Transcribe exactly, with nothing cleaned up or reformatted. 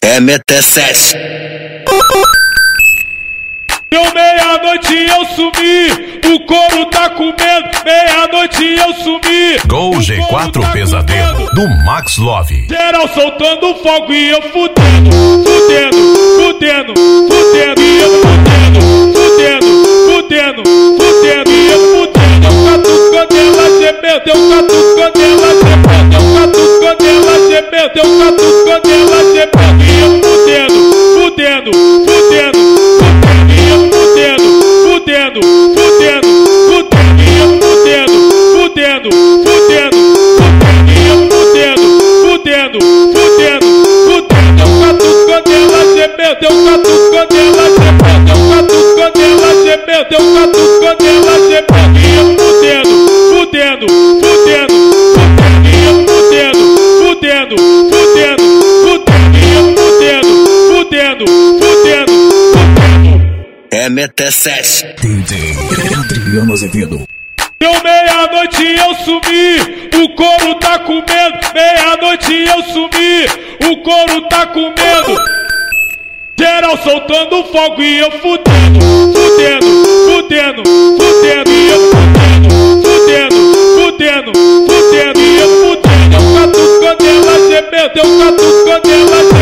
M T sete. Deu meia-noite eu sumi, o couro tá comendo. Meia-noite eu sumi. Gol G quatro tá Pesadelo do Max Love. Geral soltando fogo e eu fudendo, fudendo, fudendo, fudendo e eu fudendo, fudendo, fudendo, fudendo e eu fudendo. Deu catucando ela gemeu, deu catucando ela gemeu, deu catucando ela gemeu, deu catucando ela gemeu e eu fudendo, fudendo, fudendo, fudendo e eu fudendo, fudendo, fudendo, fudendo e eu fudendo, fudendo, fudendo, fudendo e eu fudendo, fudendo, fudendo, fudendo. Deu catucando ela gemeu, deu catucando ela gemeu, deu catucando ela gemeu, deu catucando ela gemeu e eu fudendo, fudendo, fudendo, fudendo e eu fudendo, fudendo, fudendo, fudendo e eu fudendo, fudendo, fudendo, fudendo. M T sete. D J Adriano Azevedo. Deu meia-noite eu sumi, o couro tá comendo. Meia-noite eu sumi, o couro tá comendo. Geral soltando fogo e eu fudendo, fudendo, fudendo, fudendo e eu fudendo, fudendo, fudendo, fudendo e eu fudendo. Deu catucando ela gemeu, deu catucando ela gemeu.